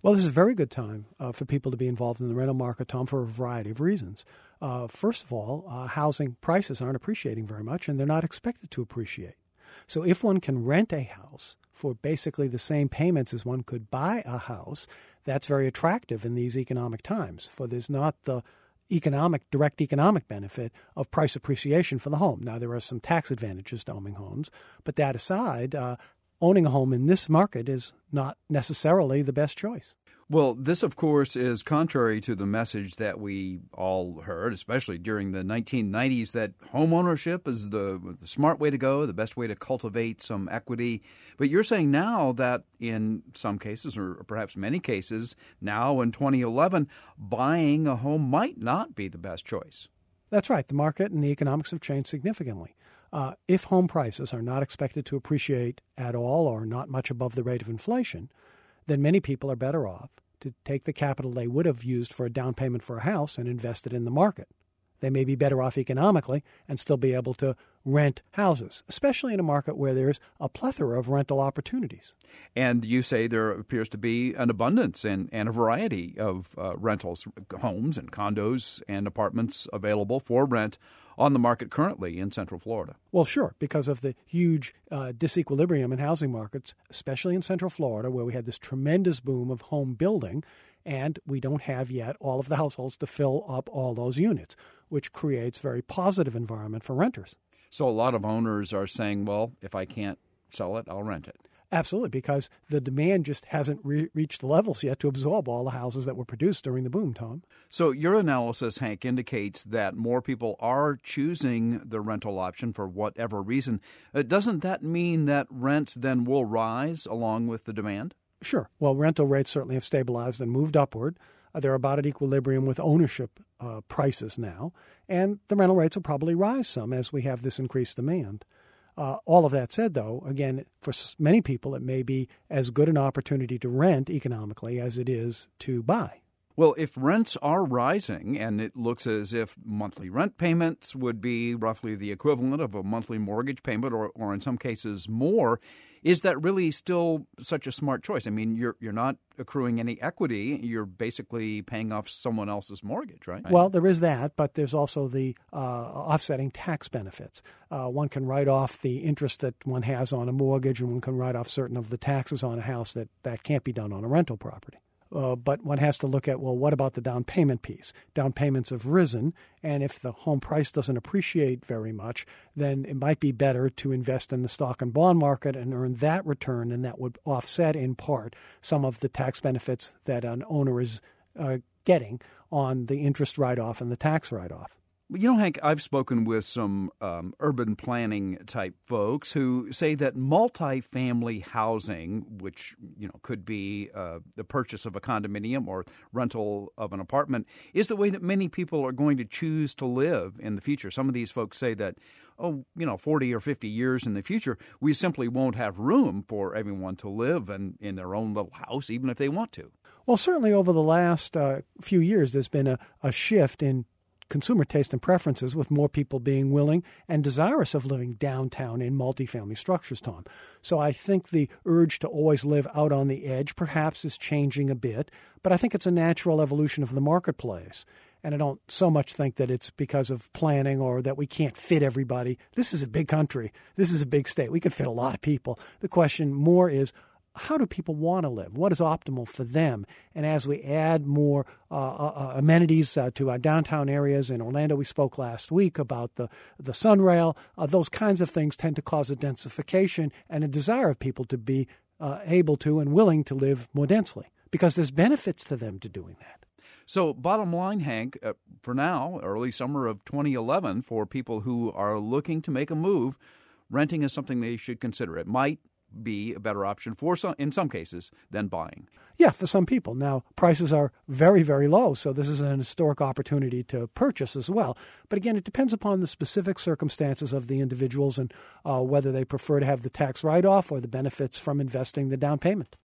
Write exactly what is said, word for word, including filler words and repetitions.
Well, this is a very good time uh, for people to be involved in the rental market, Tom, for a variety of reasons. Uh, first of all, uh, housing prices aren't appreciating very much, and they're not expected to appreciate. So if one can rent a house for basically the same payments as one could buy a house, that's very attractive in these economic times, for there's not the economic, direct economic benefit of price appreciation for the home. Now, there are some tax advantages to owning homes, but that aside, uh, owning a home in this market is not necessarily the best choice. Well, this, of course, is contrary to the message that we all heard, especially during the nineteen nineties, that home ownership is the, the smart way to go, the best way to cultivate some equity. But you're saying now that in some cases, or perhaps many cases, now in twenty eleven, buying a home might not be the best choice. That's right. The market and the economics have changed significantly. Uh, if home prices are not expected to appreciate at all or not much above the rate of inflation, then many people are better off to take the capital they would have used for a down payment for a house and invest it in the market. They may be better off economically and still be able to rent houses, especially in a market where there's a plethora of rental opportunities. And you say there appears to be an abundance and, and a variety of uh, rentals, homes and condos and apartments available for rent on the market currently in Central Florida. Well, sure, because of the huge uh, disequilibrium in housing markets, especially in Central Florida, where we had this tremendous boom of home building, and we don't have yet all of the households to fill up all those units, which creates a very positive environment for renters. So a lot of owners are saying, well, if I can't sell it, I'll rent it. Absolutely, because the demand just hasn't re- reached the levels yet to absorb all the houses that were produced during the boom, Tom. So your analysis, Hank, indicates that more people are choosing the rental option for whatever reason. Uh, doesn't that mean that rents then will rise along with the demand? Sure. Well, rental rates certainly have stabilized and moved upward. Uh, they're about at equilibrium with ownership uh, prices now, and the rental rates will probably rise some as we have this increased demand. Uh, all of that said, though, again, for many people, it may be as good an opportunity to rent economically as it is to buy. Well, if rents are rising, and it looks as if monthly rent payments would be roughly the equivalent of a monthly mortgage payment, or, or in some cases more, is that really still such a smart choice? I mean, you're you're not accruing any equity. You're basically paying off someone else's mortgage, right? Well, there is that, but there's also the uh, offsetting tax benefits. Uh, one can write off the interest that one has on a mortgage, and one can write off certain of the taxes on a house that, that can't be done on a rental property. Uh, but one has to look at, well, what about the down payment piece? Down payments have risen, and if the home price doesn't appreciate very much, then it might be better to invest in the stock and bond market and earn that return, and that would offset in part some of the tax benefits that an owner is uh, getting on the interest write-off and the tax write-off. You know, Hank, I've spoken with some um, urban planning type folks who say that multifamily housing, which, you know, could be uh, the purchase of a condominium or rental of an apartment, is the way that many people are going to choose to live in the future. Some of these folks say that, oh, you know, forty or fifty years in the future, we simply won't have room for everyone to live in, in their own little house, even if they want to. Well, certainly over the last uh, few years, there's been a, a shift in consumer taste and preferences, with more people being willing and desirous of living downtown in multifamily structures, Tom. So I think the urge to always live out on the edge perhaps is changing a bit, but I think it's a natural evolution of the marketplace. And I don't so much think that it's because of planning or that we can't fit everybody. This is a big country. This is a big state. We can fit a lot of people. The question more is, how do people want to live? What is optimal for them? And as we add more uh, uh, amenities uh, to our downtown areas in Orlando, we spoke last week about the, the Sunrail. Uh, those kinds of things tend to cause a densification and a desire of people to be uh, able to and willing to live more densely, because there's benefits to them to doing that. So bottom line, Hank, uh, for now, early summer of twenty eleven, for people who are looking to make a move, renting is something they should consider. It might be a better option for some, in some cases, than buying. Yeah, for some people. Now, prices are very, very low, so this is an historic opportunity to purchase as well. But again, it depends upon the specific circumstances of the individuals and uh, whether they prefer to have the tax write-off or the benefits from investing the down payment.